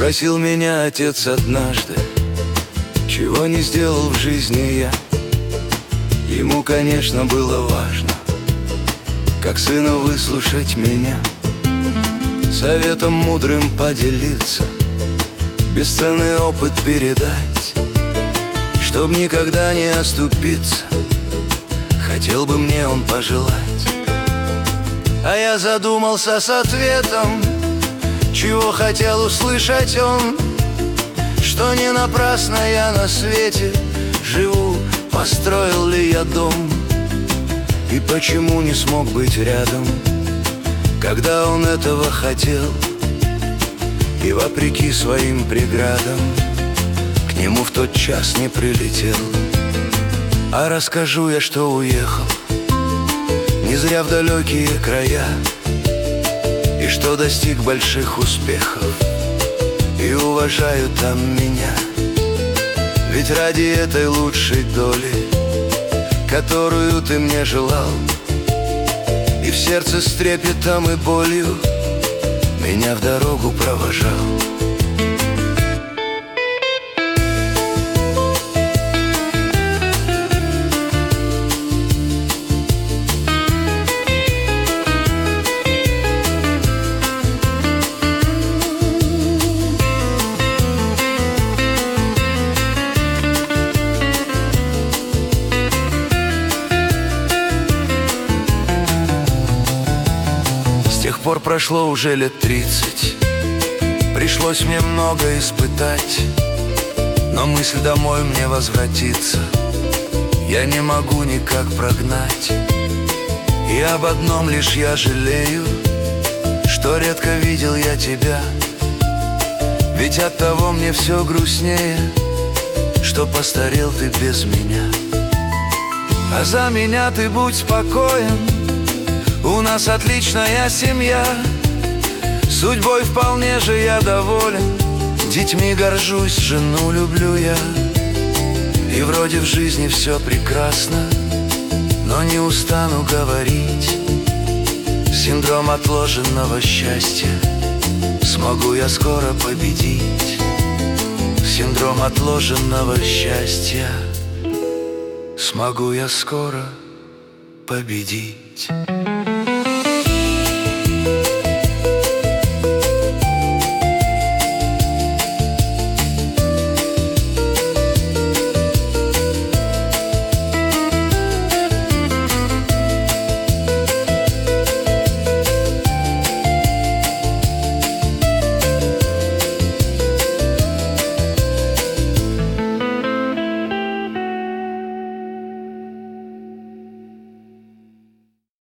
Спросил меня отец однажды, чего не сделал в жизни я. Ему, конечно, было важно, как сына выслушать меня, советом мудрым поделиться, бесценный опыт передать, чтоб никогда не оступиться, хотел бы мне он пожелать. А я задумался с ответом, чего хотел услышать он, что не напрасно я на свете живу, построил ли я дом, и почему не смог быть рядом, когда он этого хотел, и вопреки своим преградам к нему в тот час не прилетел. А расскажу я, что уехал не зря в далекие края, и что достиг больших успехов, и уважают там меня. Ведь ради этой лучшей доли, которую ты мне желал, и в сердце с трепетом и болью меня в дорогу провожал. С тех пор прошло уже лет 30, пришлось мне много испытать, но мысль домой мне возвратиться я не могу никак прогнать. И об одном лишь я жалею, что редко видел я тебя, ведь от того мне все грустнее, что постарел ты без меня. А за меня ты будь спокоен, у нас отличная семья, судьбой вполне же я доволен, детьми горжусь, жену люблю я. И вроде в жизни все прекрасно, но не устану говорить, синдром отложенного счастья смогу я скоро победить. Синдром отложенного счастья смогу я скоро победить.